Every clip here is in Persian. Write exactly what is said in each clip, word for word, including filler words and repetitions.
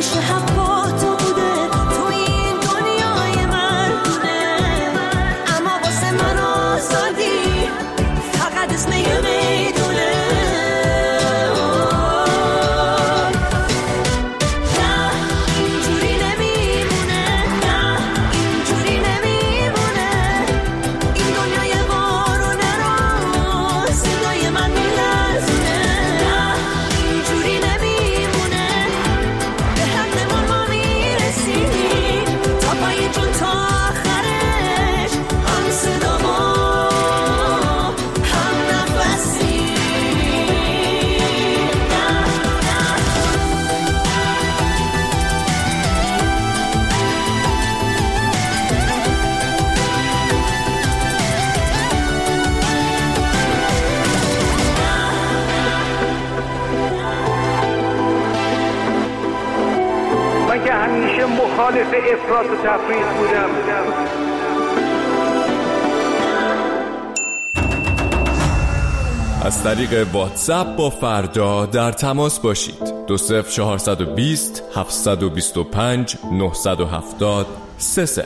همیشه حق با تو بوده، تو این دنیای مردونه، اما واسه من آزادی فقط اسم یه میدونه. نه اینجوری نمیمونه، نه اینجوری نمیمونه، این دنیای بارونه رو صدای من میلرزونه. نه اینجوری نمیمونه، به حق ما ما میرسیم تا پای جون تا آخرش، هم صدا ما هم نفسیم. من که همیشه مخالف افراط و تفریط بودم. از طریق واتساپ با فردا در تماس باشید. دو صفر چهارصد و بیست هفتصد و بیست و پنج نهصد و هفتاد سه صفر.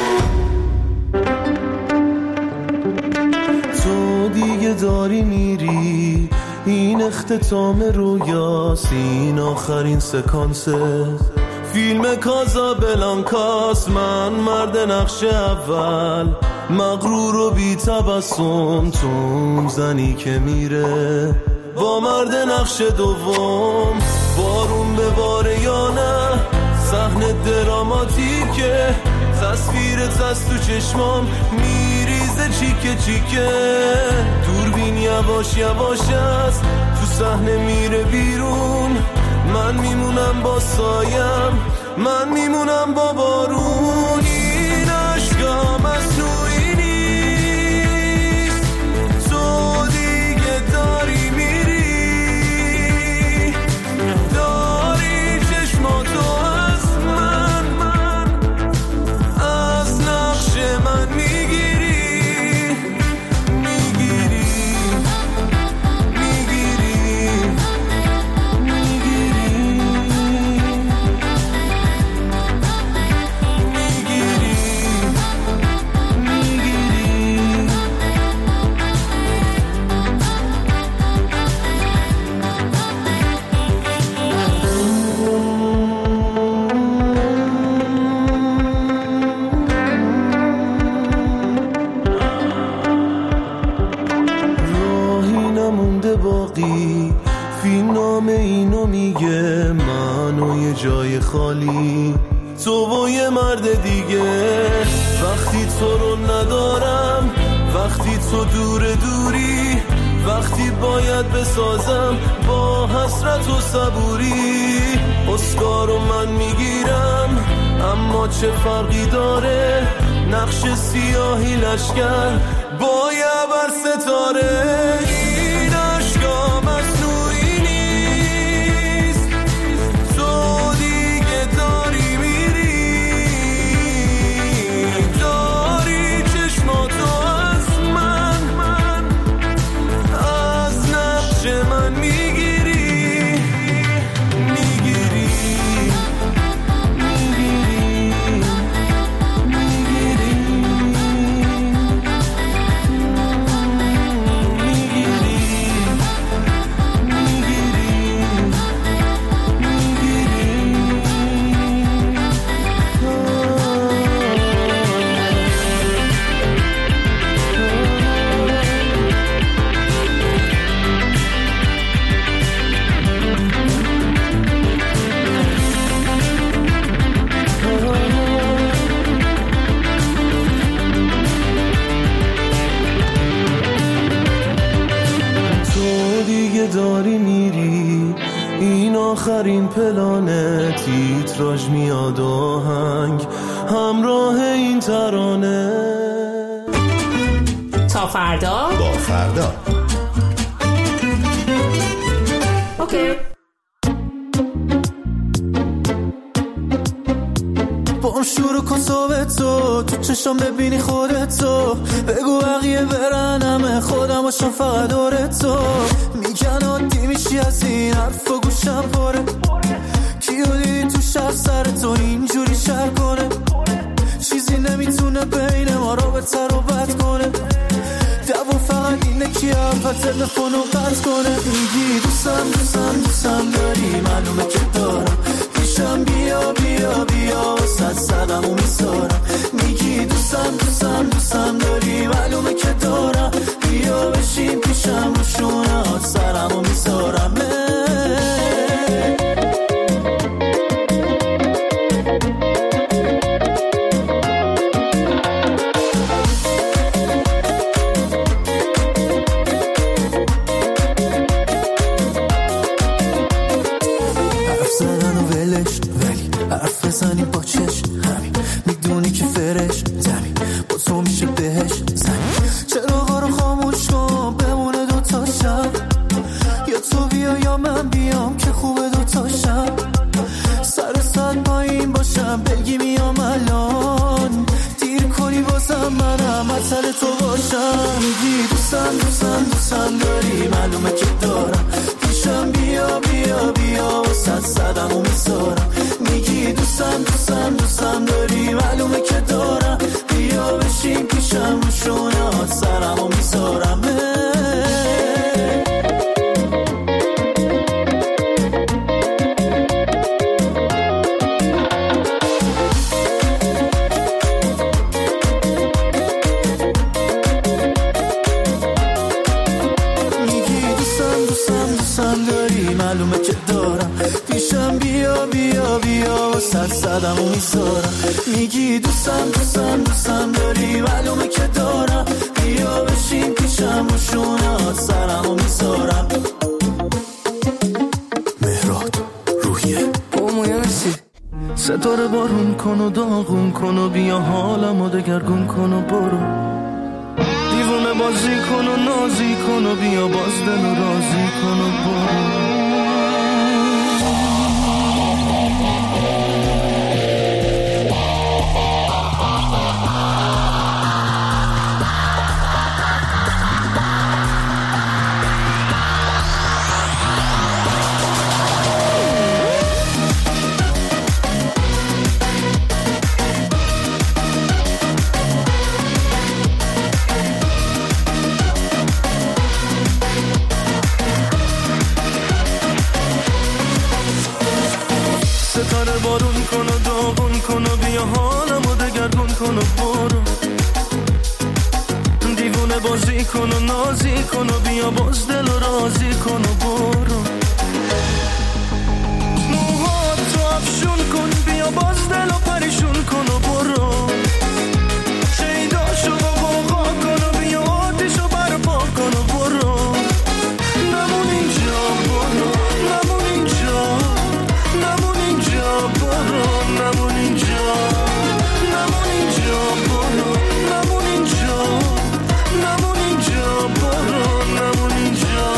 تو دیگه داری میری، این اختتام رویاست، این آخرین سکانسه فیلم کازابلانکاست. من مرد نقش اول، مغرور و بی تبسم، تو زنی که میره با مرد نقش دوم. بارون به باره یا نه، صحنه دراماتیکه، تصویرت از تو چشمام میریزه چیکه چیکه. دوربین یواش یواش است، تو صحنه میره بیرون، من میمونم با سایم، من میمونم با بارون. این عشقا مصنوعی نیست، تو دیگه داری میری، داری چشماتو از من، من از نقش من میگیری، میگیری، میگیری، باقی فیلم نامه اینو میگه، من و یه جای خالی، تو و یه مرد دیگه. وقتی تو رو ندارم، وقتی تو دور دوری، وقتی باید بسازم با حسرت و صبوری. اسکارو من میگیرم، اما چه فرقی داره، نقش سیاهی لشکر با یه بر ستاره. این عشقا مصنوعی نیست، تو دیگه داری میری، داری چشماتو از من، من از نقش من میگیری، میگیری، میگیری، میگیری. داری میری، این آخرین پلانه، تیتراژ میاد آهنگ همراه این ترانه. تا فردا با فردا. اوکی. با هم شروع کن صحبتو، تو چشم ببینی خودتو، بگو بقیه برن همه خودم باشم فقط دورتو. میگن عادی میشی از این حرف و گوشم پاره، کیو دیدی تو شب سر تو اینجوری شر کنه، چیزی نمیتونه بین ما رابطه رو بد کنه. دو فقط اینه که اول تلفن رو قطع کنه. میگی دوستم دوستم دوستم داری، معلومه که دارم، پیشم بیا بیا بیا وسط صدم و میسارم. میگی دوستم دوستم دوستم داری، معلومه که دارم، بیا بشین پیشم رو شونه هات سرم و میسارم. زنی با چشم همین، میدونی که فرش زمین با تو میشه بهش زمین. چراغا رو خاموش کن بمونه دوتا شب، یا تو بیا یا من بیام که خوبه دوتا شب. سر سر پایین باشم بگی میام الان، دیر کنی بازم منم مثل تو باشم. میگی دوستم دوستم دوستم داری، معلومه که دارم، پیشم بیا بیا بیا وسط صدم و میسارم. میگی دوستم دوستم دوستم داری، معلومه که دارم، بیا بشین پیشم رو شونه هات سرم و میسارم. میگی دوستم دوستم دوستم داری، معلومه که دارم، پیشم بیا بیا بیا وسط صدم و میسارم. میگی دوستم دوستم دوستم داری، معلومه که دارم، بیا بشین پیشم و شونه هات سرم و میسارم. مهراد روحیه اومویانسی ستاره بارون کن و داغون کن و بیا حالم و دگرگون کن و برو. دیوونه بازی کن و نازی کن و بیا باز دل و رازی کن و برو. ستاره بارون کن و داغون کن و بیا حالم و دگرگون کن و برو. دیوونه بازی کن و نازی کن و بیا باز دل و رازی کن و برو. موهاتو افشون کن بیا باز دل و پریشون کن و برو. شیداشو غوغا کن و بیا آتیشو برپا کن و برو. نمون اینجا برو، نمون اینجا، نمون اینجا برو، نمون اینجا، نمون اینجا برو، نمون اینجا، نمون اینجا برو، نمون اینجا.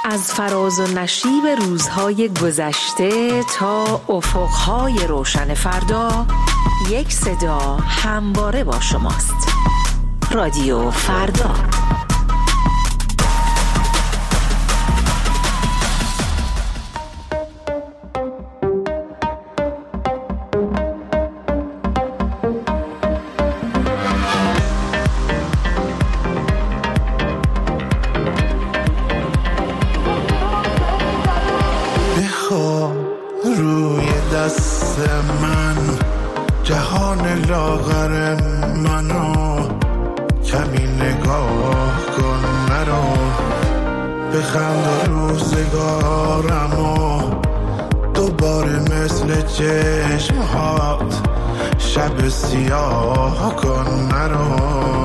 از فراز و نشیب روزهای گذشته تا افقهای روشن فردا، یک صدا همواره با شماست. رادیو فردا. روی دست من جهان لاغر منو کمی نگاه کن، مرا بخند روزگارمو دوباره مثل چشمهات شب سیاه کن، مرا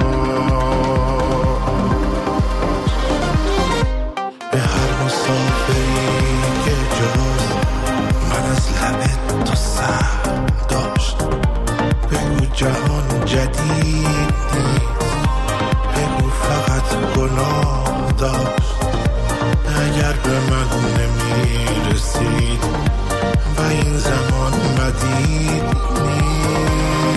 به هر مسافری که جز من از لب تو سر داشت بگو جهان جدید نیست، بگو فقط گناه داشت. اگر به من نمیرسید و این زمان مدید نیست.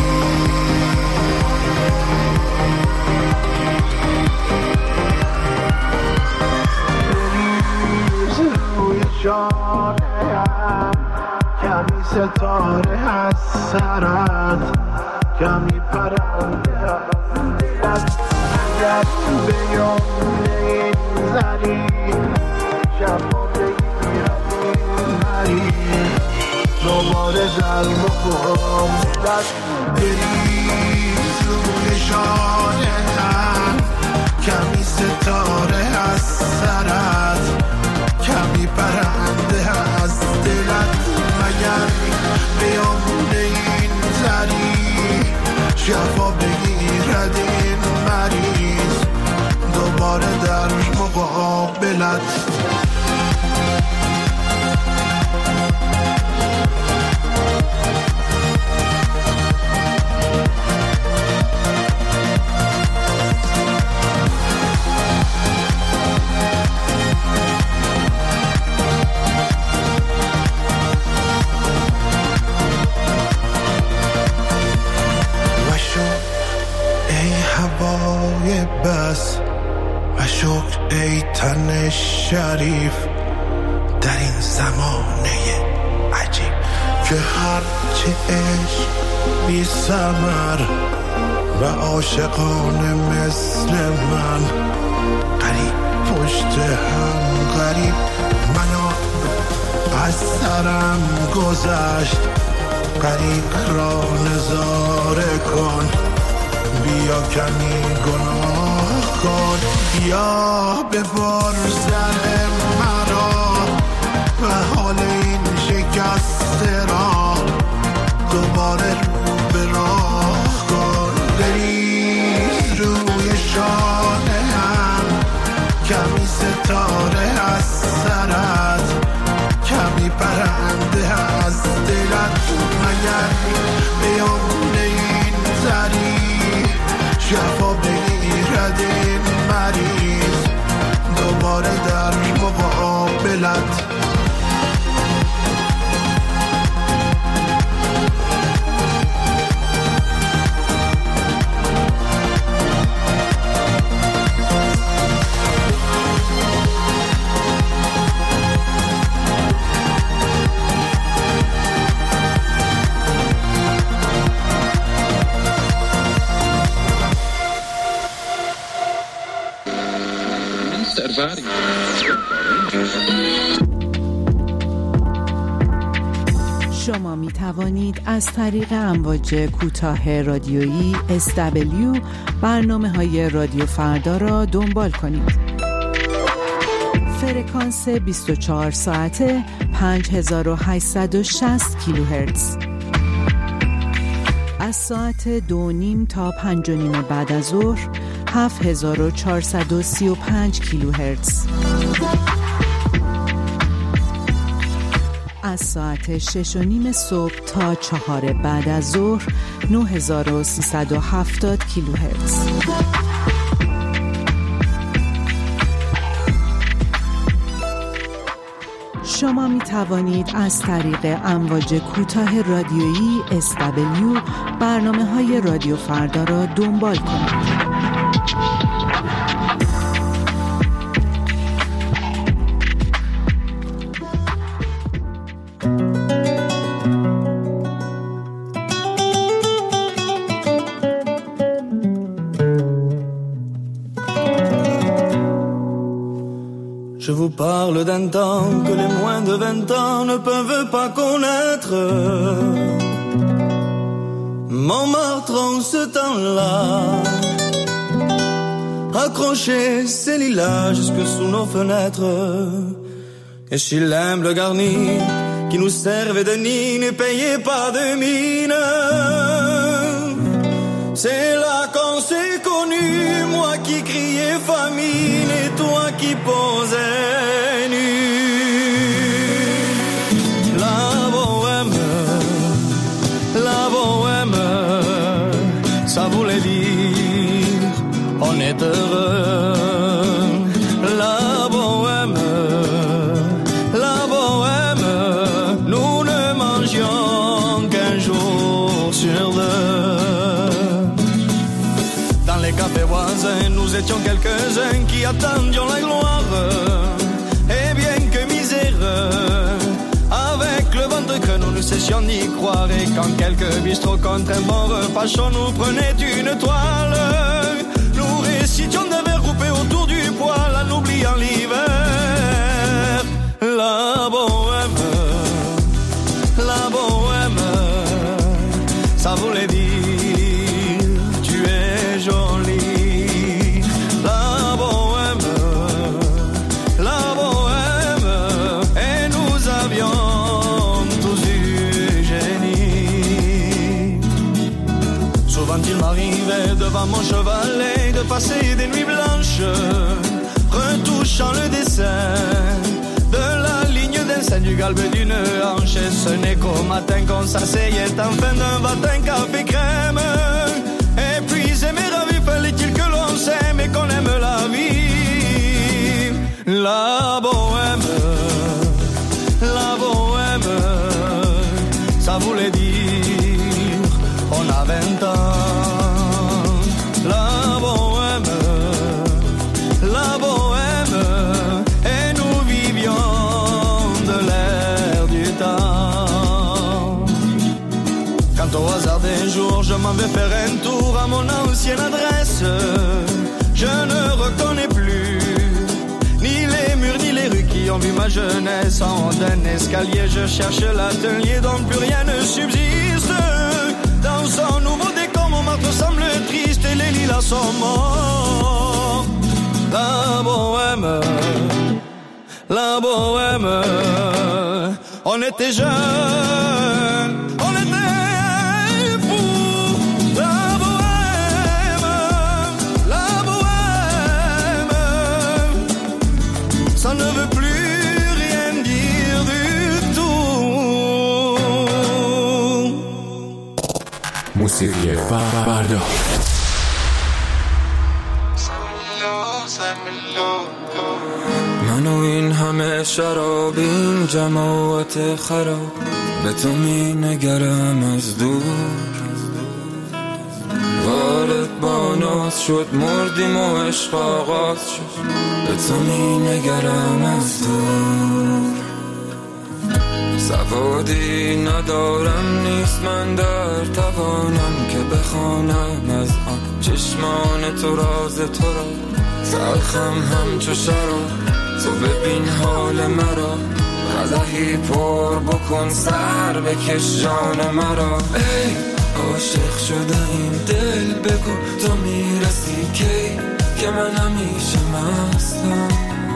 بریز روی جانم کمی ستاره از سرت، کمی پرنده از دلت. اگر بیام این زمین شفا بگیرم این مریض دوباره در مقابلت. بریز روی جانم کمی ستاره از سرت، کمی پرنده از دلت. مگر بیامونه این زری شفا بگیرد این مریض دوباره در مقابلت. بس و شکر ای تن شریف در این زمانه عجیب که هرچه عشق بی ثمر و عاشقانه مثل من قریب پشت هم غریب. منو از سرم گذشت غریق را نظاره کن، بیا کمی گناه کن، بیا ببار سر مرا و حال این شکسته را دوباره رو به راه کن. بریز روی شانه هم کمی ستاره از سرت، کمی پرنده از دلت. مگر بیامونه این زری شفا بگیرد این مریض دوباره در مقابلت. شما می توانید از طریق امواج کوتاه رادیویی اس دبلیو برنامه‌های رادیو فردا را دنبال کنید. فرکانس بیست و چهار ساعته پنج هزار و هشتصد و شصت کیلوهرتز. از ساعت دو نیم تا پنج و نیم بعد از ظهر هفت هزار و چهارصد و سی و پنج کیلوهرتز. از ساعت شش و نیم صبح تا چهار بعد از ظهر نه هزار و سیصد و هفتاد کیلوهرتز. شما می توانید از طریق امواج کوتاه رادیویی اس دبلیو برنامه های رادیو فردا را دنبال کنید. Je vous parle d'un temps que les moins de vingt ans ne peuvent pas connaître. Montmartre en ce temps-là accrochait ses lilas jusque sous nos fenêtres. Et Chilem le garni qui nous servait de nid ne payait pas de mine. C'est là qu'on s'est connus, moi qui criais famine et toi qui posais nu. La bohème, la bohème, ça voulait dire on est heureux. La bohème, la bohème, nous ne mangions qu'un jour sur deux. Café voisin, nous étions quelques-uns qui attendions la gloire. Et bien que misère, avec le ventre que nous ne cessions d'y croire. Et quand quelques bistrots contre un bon repas chaud nous prenaient une toile, nous récitions des vers coupés autour du poêle en oubliant l'hiver. La bohème, la bohème, ça voulait dire jolie, la bohème, la bohème, et nous avions tous du génie. Souvent il m'arrivait devant mon chevalet de passer des nuits blanches, retouchant le dessin de la ligne d'un sein du galbe d'une hanche. Et ce n'est qu'au matin qu'on s'asseyait en fin d'un matin café crème. Et puis aimer la vie, fallait-il que l'on s'aime et qu'on aime la vie. La bohème, la bohème, ça voulait dire on a vingt ans. La bohème, la bohème, et nous vivions de l'air du temps. Quand au hasard des jours je m'en vais faire un tour à mon ancienne adresse, je ne reconnais plus ni les murs ni les rues qui ont vu ma jeunesse. En haut d'un escalier je cherche l'atelier dont plus rien ne subsiste. Dans son nouveau décor Montmartre semble triste et les lilas sont morts. La bohème, la bohème, on était jeunes, on était ça ne veut plus rien dire du tout. موسیقی فردا. من و این همه شراب، این جماعت خراب، به تو می نگرم از دور. وارد با ناز شد، مردیم و عشق آغاز شد، به تو می نگرم از دور. سوادی ندارم، نیست من در توانم که بخوانم از آن چشمان تو راز تو را. تلخم همچو شراب، تو ببین حال مرا، قدحی پر بکن سر بکش جان مرا. ای عاشق شده این دل، بگو تو میرسی کی که من همیشه مستم.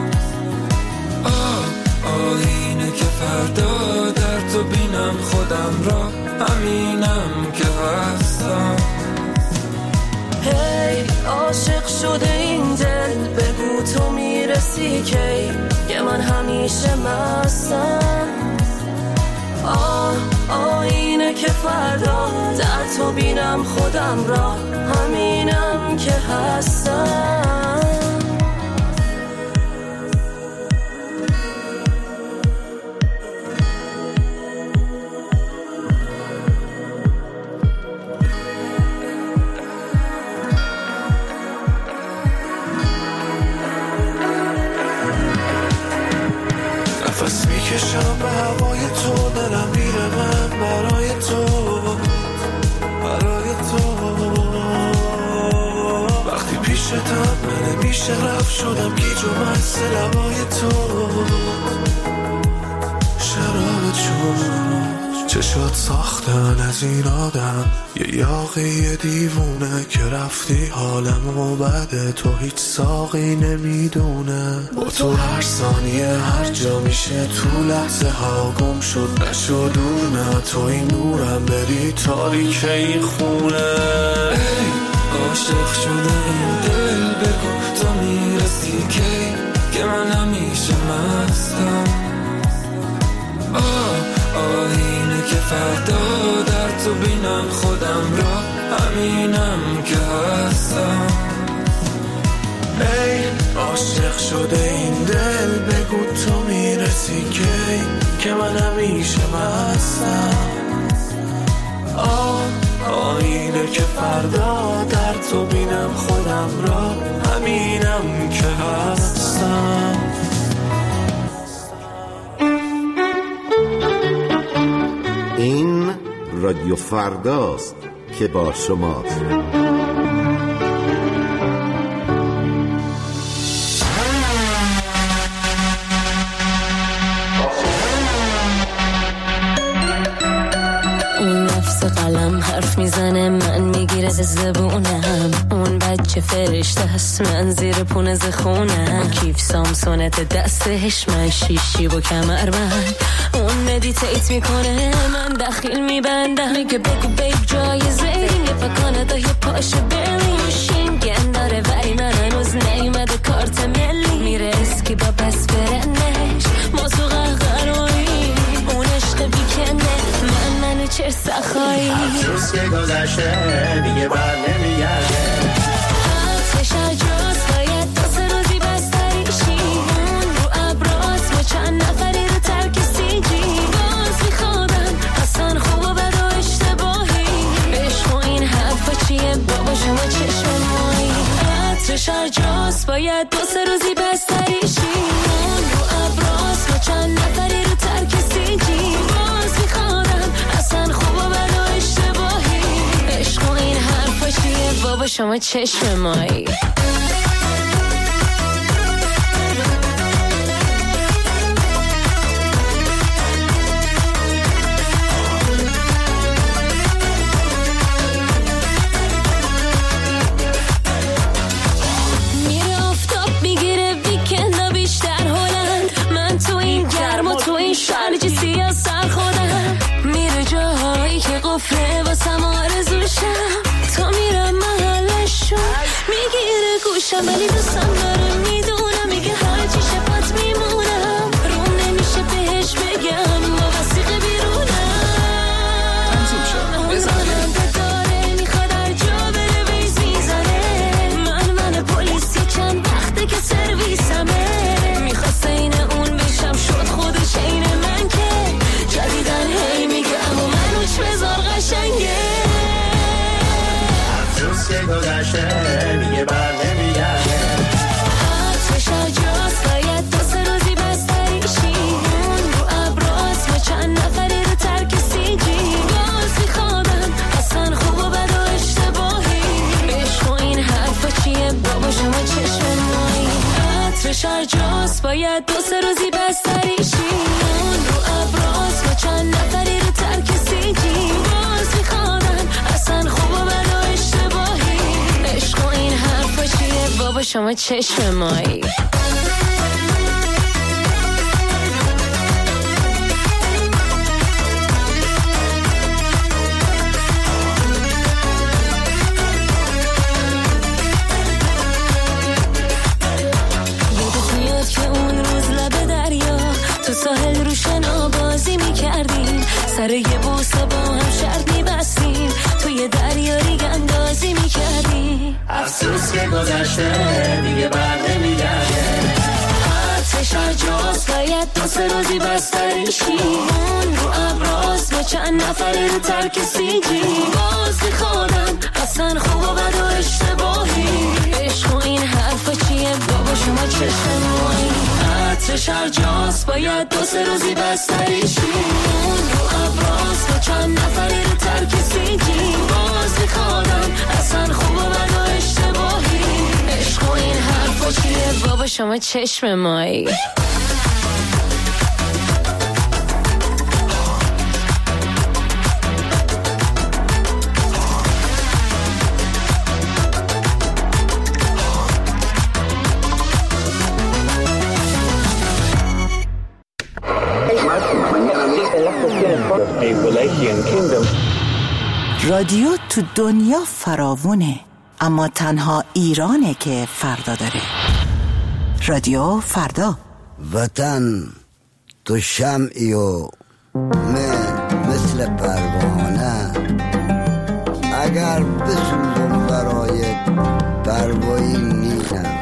آه آینه که فردا در تو بینم خودم را، همینم که هستم. هی عاشق شده این دل، بگو تو میرسی کی که من همیشه مستم. آه آینه که فردا در تو بینم خودم را، همینم که هستم. میکشم به هوای تو، دلم میره من برای تو، برای تو. وقتی پیشتم من نمیشه رفت، شدم گیج و مست لبای تو. شراب چون چشات ساختن از این آدم، یه یاقی دیوونه که رفتی حالمو بده، تو هیچ ساقی نمیدونه. با تو هر ثانیه هر جا میشه تو لحظه ها گم شد نشد دور، نه تو این نورم بری تاریک این خونه. ای عاشق شده این دل، بگو تو میرسی کی که من همیشه مستم. آه آینه که فردا در تو بینم خودم را، همینم که هستم. ای عاشق شده این دل، بگو تو میرسی کی که من همیشه مستم. آه آینه که فردا در تو بینم خودم را، همینم که هستم. این رادیو فرداست که با شماست. اون نفس قلم حرف میزنه، من میگیره زبونم. اون بچه فرشته هست، من زیر پونه زخونم. کیف سامسونت دستش، من شیشی و کمر بند. اون مدیتیت میکنه، من دخیل میبندم. میگه بگو بیب جایزه یه پا کانادا یه پاش برلین. شینگن داره ولی من هنوز نیومده کارت ملی. میره اسکی با بس برنش، ما تو قهقرایی. اون عشق بیکنده، من منو چه سخایی. افسوس که گذشته دیگه بر نمیگرده. عطرش عجاز باید دو سه روزی بستریشی. اون رو ابراز با چند نفری رو ترک سیجی. باز میخوادم اصلا خوب و بد و اشتباهی. عشق و این حرفا چیه بابا شما چشم مایی. عطرش عجاز باید دو سه روزی بستریشی. اون رو ابراز با چند نفری رو ترک سیجی. باز میخوادم اصلا خوب و بد و اشتباهی. عشق و این حرفا چیه بابا شما چشم مایی. میره آفتاب میگیره ویکند بیشتر هلند. من تو این گرم و تو این شرج سیاه سر خودم. میره جاهایی که قفله واسم آرزوشم. تا میرم محلشو میگیره گوشم، ولی دوستم داره میدونم. میگه هرچی شفت میمونم، روم نمیشه بهش بگم با وسیقه بیرونم. اون راننده داره میخواد هر جا بره ویز میزنه. من من پلیسی چند وقته که سرویسمه. میخواست این اون بشم شد خودش این من که جدیدن هی میگه اما من اوچ بذار قشنگه. افسوس که گذشته دیگه بر نمیگرده. عطرش عجاز باید دو سه روزی بستریشی. اون رو ابراز با چند نفری رو ترک سیجی. باز میخوادم اصلا خوب و بد و اشتباهی. عشق و این حرفا چیه بابا شما چشم مایی. عطرش عجاز باید دو سه روزی بستریشی. اون رو ابراز با چند نفری رو ترک سیجی. باز میخوادم اصلا خوب و بد و اشتباهی. عشق و این حرفا چیه بابا شما چشم مایی. یادت میاد که اون روز لب دریا تو ساحل رو شنا بازی میکردیم. سر یه بوسه با هم شرط میبستیم. توی دریا ریگ اندازی میکردیم. افسوس که گذشته دیگه بر نمیگرده. عطرش عجاز باید دو سه روزی بستریشی. اون رو ابراز با چند نفری رو ترک سیجی. باز میخوادم اصلا خوب و بد و اشتباهی. عشق و این حرفا چیه بابا شما چشم مایی. عطرش هر جاست باید دو سه روزی بستریشون رو ابراز با چند نفری رو ترک سیگی باز میخوادم اصلا خوب و بد و اشتباهی عشق و این حرفا چیه بابا شما چشم مایی رادیو تو دنیا فراوونه، اما تنها ایرانه که فردا داره. رادیو فردا. وطن تو شمعی و من مثل پروانه، اگر بسوزم برای پروایی نیستم.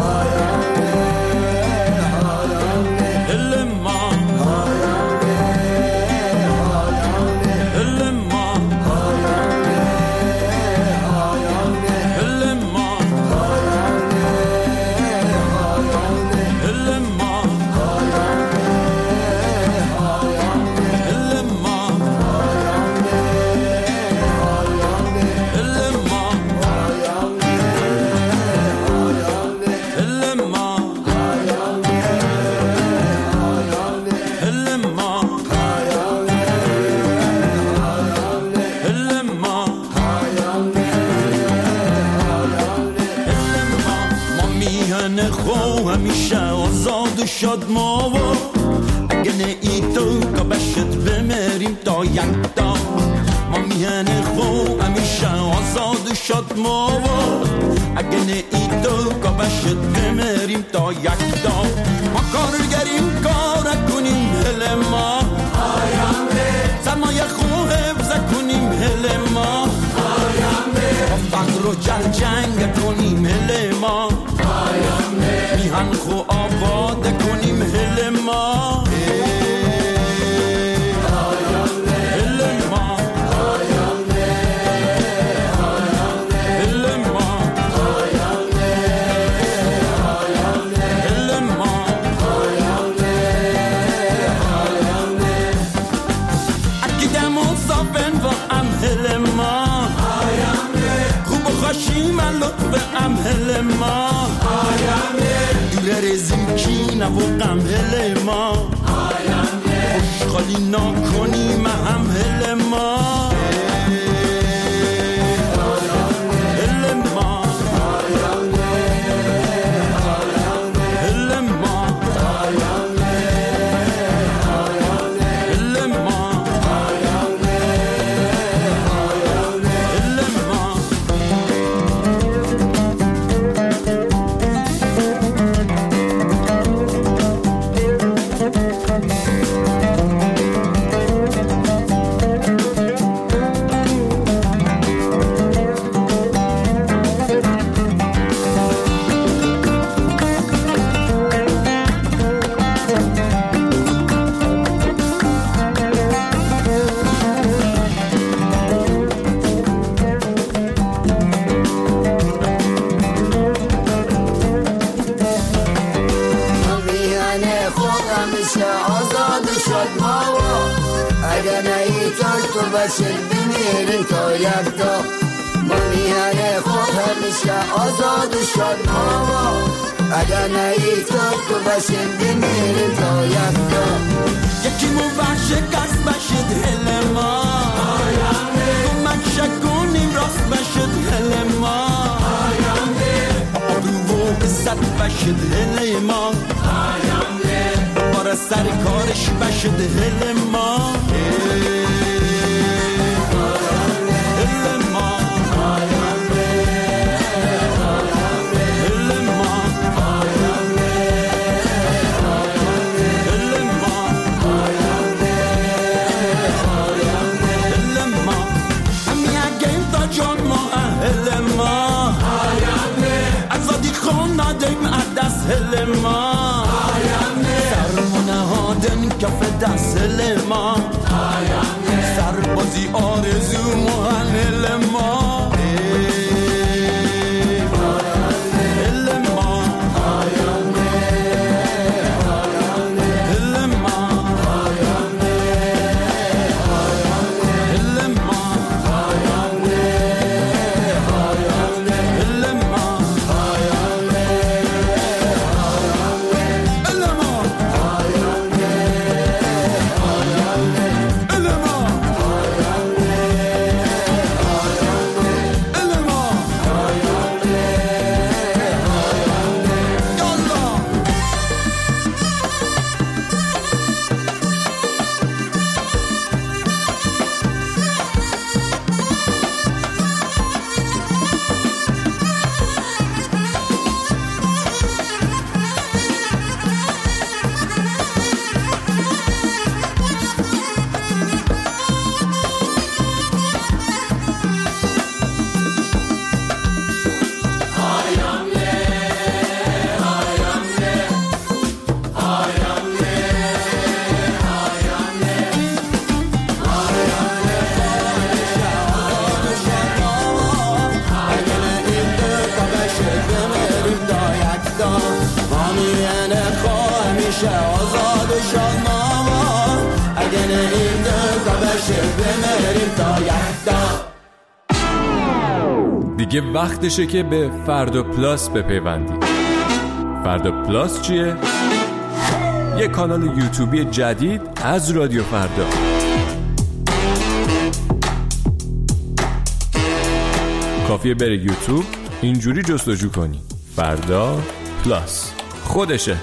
شاد ما و اگه نه ای تو که بشت بمریم تا یک دا ما میهن خو همیشه آزاد شاد ما و اگه نه ای تو که بشت بمریم تا یک دا ما کارگریم کار کنیم هل ما سرمایه خو حفظ کنیم هل ما فقر و جنگ جنگ کنیم هل ما میهن خو آباد کنیم هل ما هل ما هل ما هل ما اکیدم و صافن و ام هل ما خوب و خوشی من لطف ام هل ما رزیم کی نبوقم هل ما خوشخالی نکنیم هم هل ما هل ما هل ما هل ما بشر بمیریم تا یک دا ما میهن خود همیشه آزاد و شاد ما اگر نهی تو تو بشر بمیریم تا یک دا یکی مو بخش کس بشد هل ما کمک شکنیم راست بشد هل ما آبرو و بسد بشد هل ما بار سر کارش بشد هل ما هل ما سرمونه هادن کف دست هل ما سربازی آرزو مهن هل ما هل ما هل ما این تا بشه بمیریم تا یکتا. دیگه وقتشه که به فردا پلاس بپیوندید. فردا پلاس چیه؟ یه کانال یوتیوبی جدید از رادیو فردا. کافیه بره یوتیوب اینجوری جستجو کنی فردا پلاس، خودشه.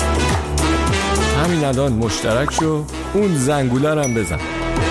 همین الان مشترک شو، اون زنگوله رو هم بزن.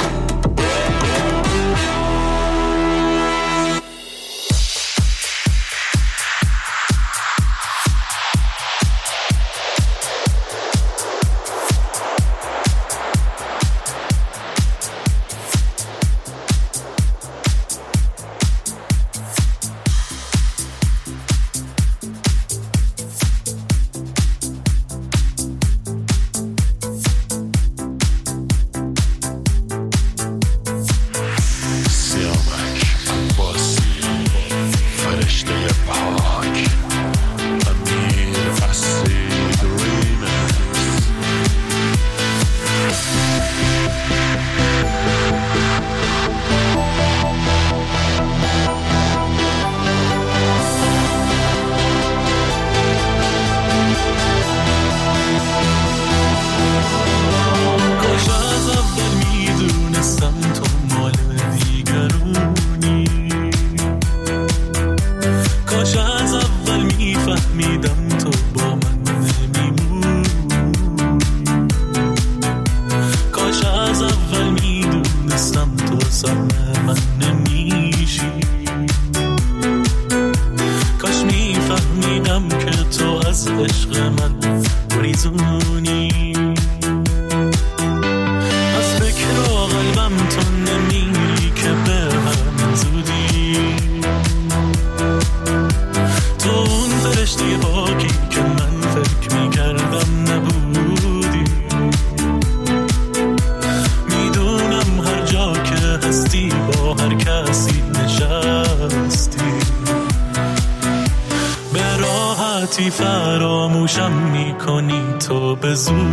فراموشم میکنی تو به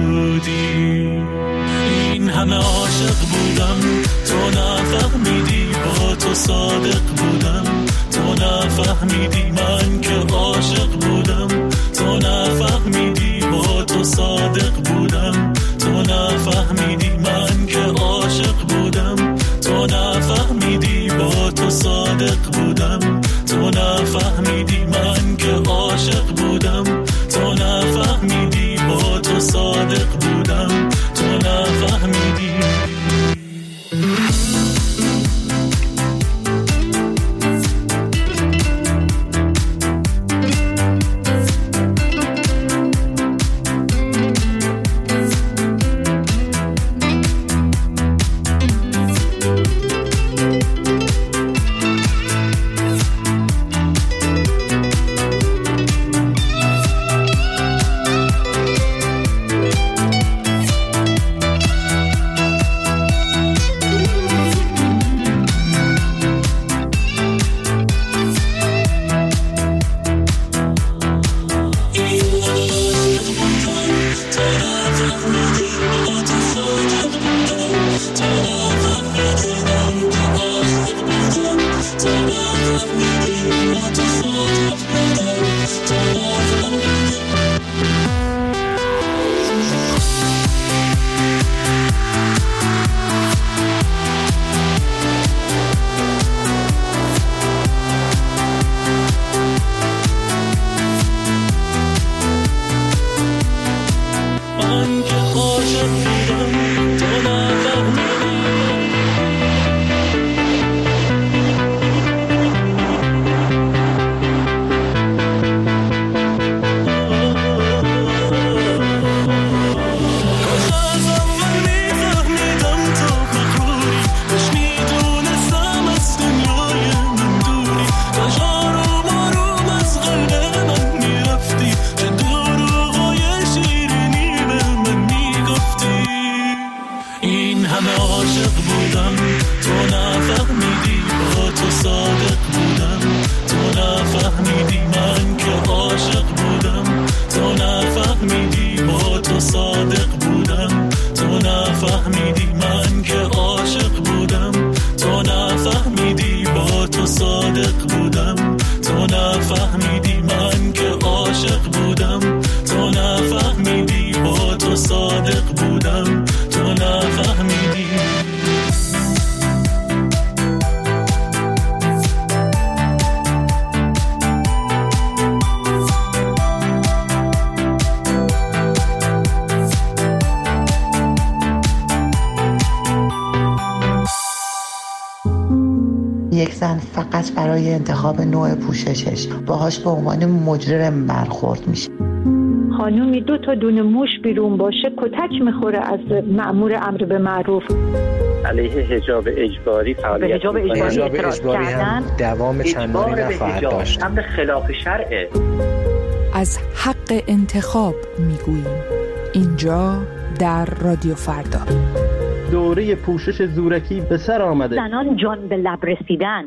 زودی. این همه عاشق بودم تو نفهمیدی، با تو صادق بودم تو نفهمیدی، من که عاشق بودم تو نفهمیدی، با تو صادق بودم تو نفهمیدی، من که عاشق بودم تو نفهمیدی، با تو صادق بودم تو نفهمیدی، من که عاشق بودم تو نفهمیدی، با تو صادق بودم تو نفهمیدی. صادق بودم تو نفهمیدی، من یک زن فقط برای انتخاب نوع پوششش باهاش به عنوان مجرم برخورد میشه. خانومی دو تا دونه موش بیرون باشه کتک میخوره از مأمور امر به معروف. علیه حجاب اجباری فعالیت حجاب اجباری, اجباری هم دوام چندانی نخواهد داشت. امر خلاف شرعه. از حق انتخاب میگوییم اینجا در رادیو فردا. دوره پوشش زورکی به سر آمده. زنان جان به لب رسیدن.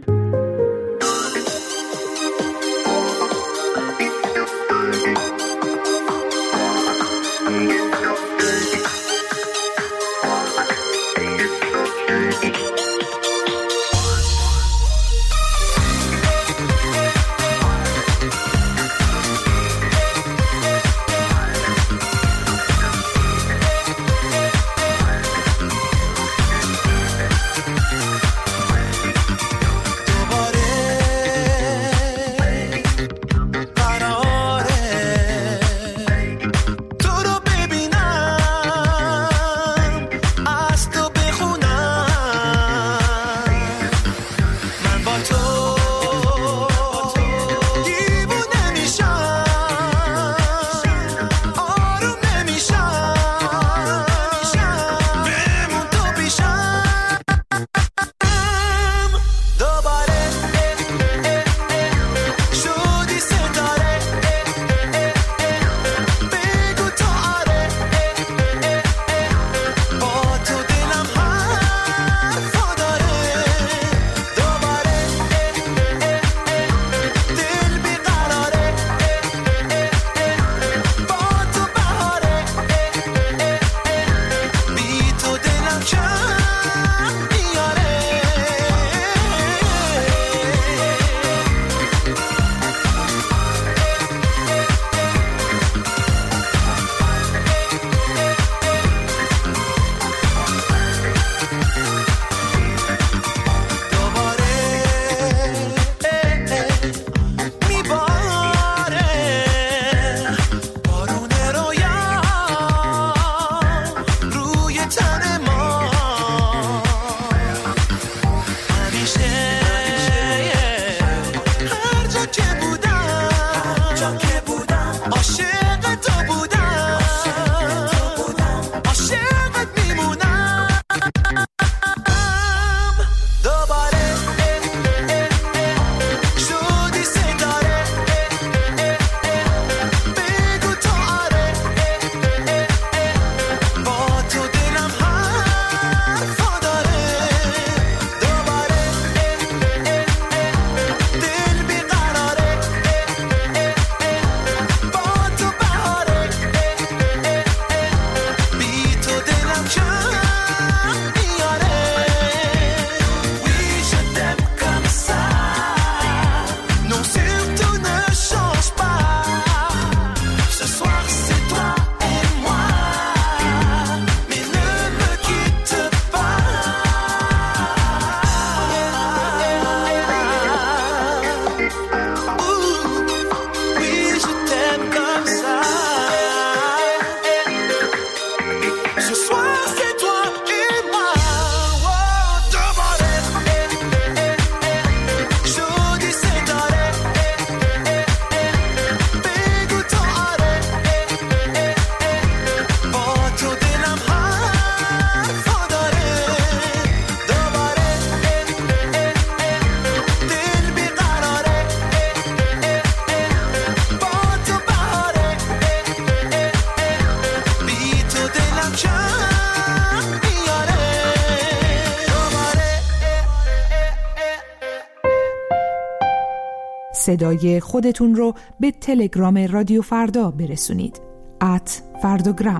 صدای خودتون رو به تلگرام رادیو فردا برسونید. ات فرداگرام.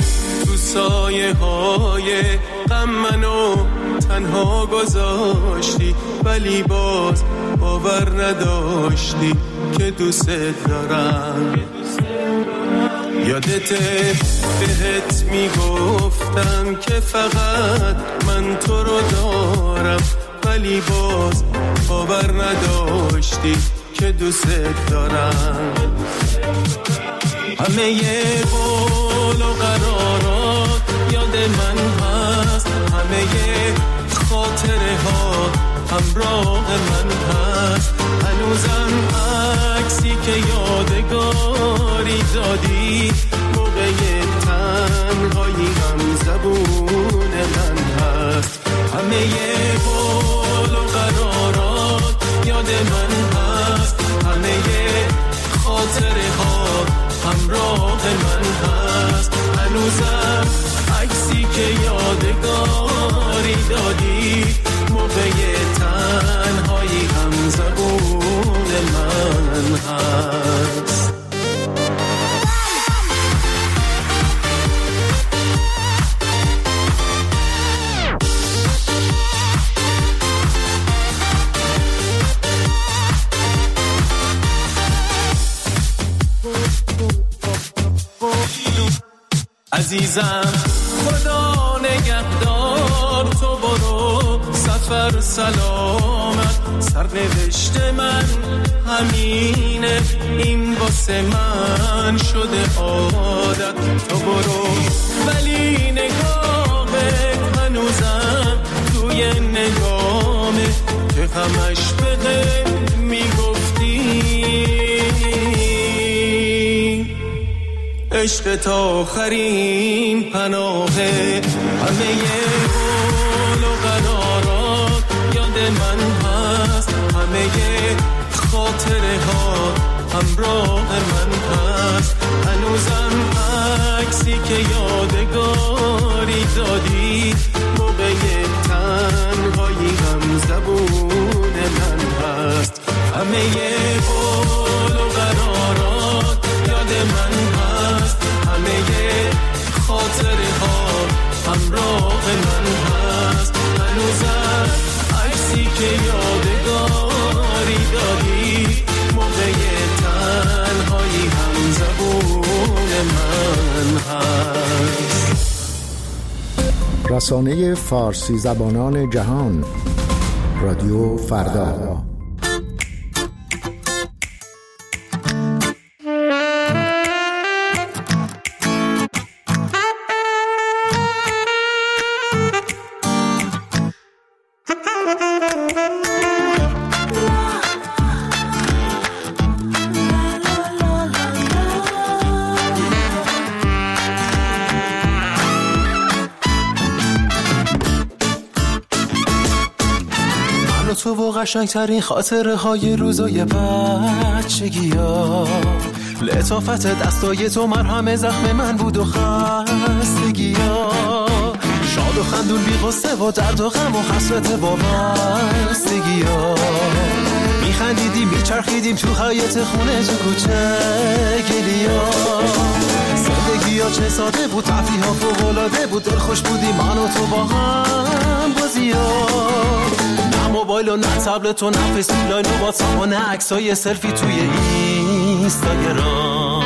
تو سایه های غم منو تنها گذاشتی، ولی باز باور نداشتی که دوست دارم. یادته بهت میگفتم که فقط من تو رو دارم، ولی باز باور نداشتی که دوست دارم. همه ی قول و قرارات یاد من هست، همه ی خاطره ها همراه من هست. هنوزم عکسی که یادگاری دادی موقع تنهایی هم زبون من هست. همه ی قول و قرارات یاد من هست، همه ی خاطره ها همراه من هست. هنوزم عکسی که یادگاری دادی موقع تنهایی هم زبون من هست. عزیزم خدا نگهدار، تو برو سفر سلامت. سرنوشت من همینه، این واسه من شده عادت. تو برو ولی نگاهت هنوزم توی نگامه که همش بده میگفتی عشق تا آخرین پناهه. همه ی قول و قرارات یاد من هست، همه ی خاطره ها همراه من هست. هنوزم عکسی که یادگاری دادی موقع تنهایی هم زبون من هست. همه ی قول و قرارات یاد من هست، همه ی خاطره ها همراه من هست. هنوزم عکسی که یادگاری دادی موقع تنهایی هم زبون من هست. رسانه فارسی زبانان جهان، رادیو فردا. تو و قشنگترین خاطره های روزای بچگی ها، لطافت دستای تو مرهم زخم من بود و خستگی ها. شاد و خندون بی غصه و درد و غم و حسرت وابستگی ها. میخندیدیم میچرخیدیم تو حیاط خونه تو کوچه گلیا. زندگی ها چه ساده بود، تفریح ها فوق‌العاده بود، دل خوش بودیم من و تو با هم بازی ها. نه موبایل و نه تبلت و نه فیسبوک لاین و واتساپ و نه عکسای سلفی توی اینستاگرام.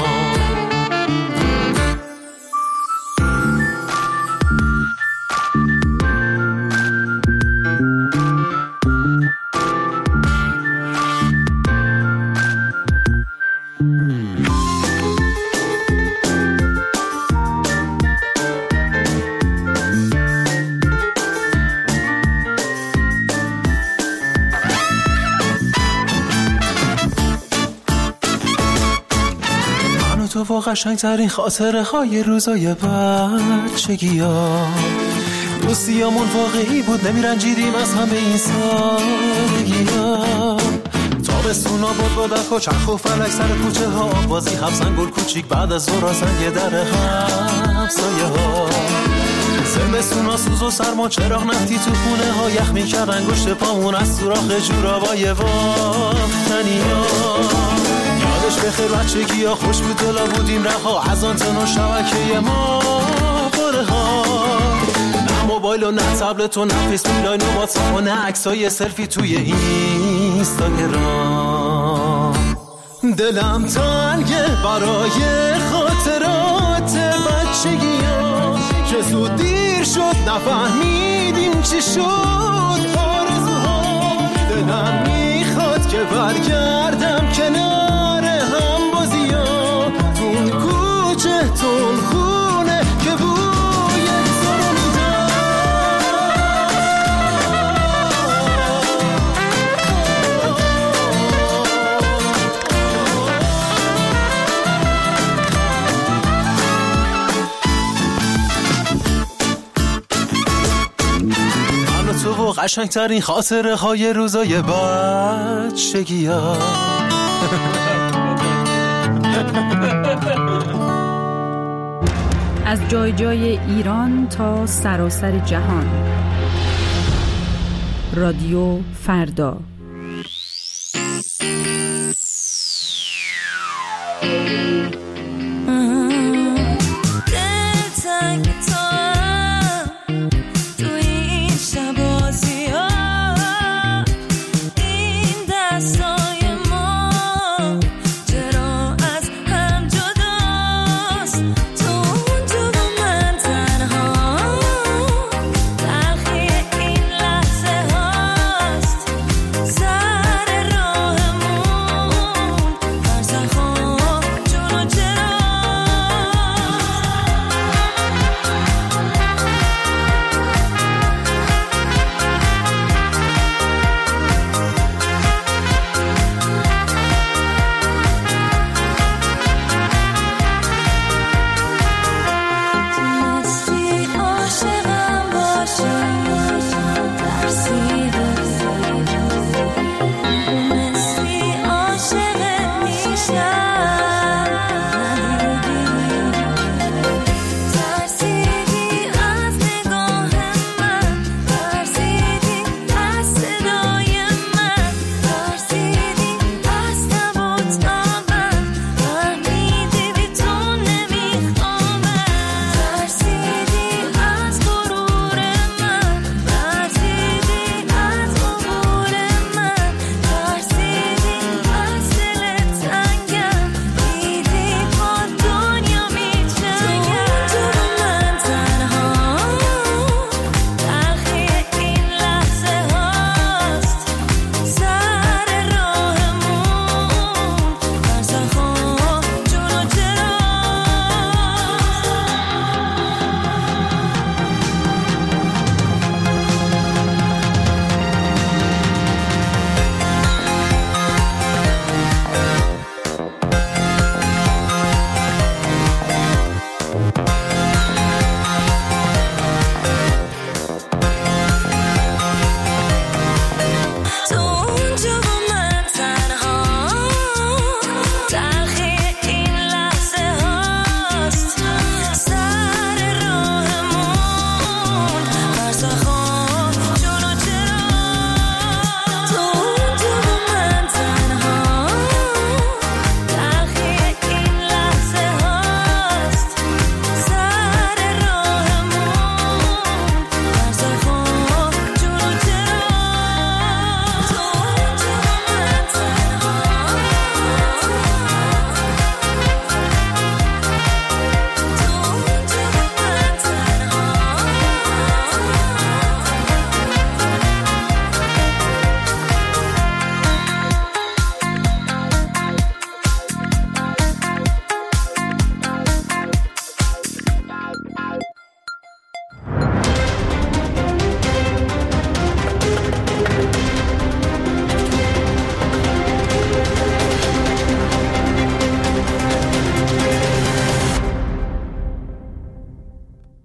تو و قشنگترین خاطره های روزای بچگی ها. دوستیامون واقعی بود، نمیرنجیدیم از همه این سادگی ها. تابستونا بود با برخ و چرخ و فلک سر کوچه ها، بازی حبسن گل کوچیک بعد از ظهر زنگ در همسایه ها. زمستونا سوز و سرما چراغ نفتی تو خونه ها، یخ میکرد انگشت پامون از سوراخ جورابای باختنی ها. یادش بخیر بچگی ها خوش بود دلا بودیم رها از آنتن و شبکه ما باره ها، نه موبایل و نه تبلت و نه فیسبوک لاین و واتساپ و نه عکسای سلفی توی اینستاگرام. دلم تنگه برای خاطرات بچگی ها که زود دیر شد نفهمیدیم چی شد آرزوها. دلم میخواد که برگردم کنار هم بازی ها تون کوچه تون خونه که بوی تو رو میدم. من و تو و قشنگترین خاطره های روزای بچگی ها. از جای جای ایران تا سراسر جهان. رادیو فردا.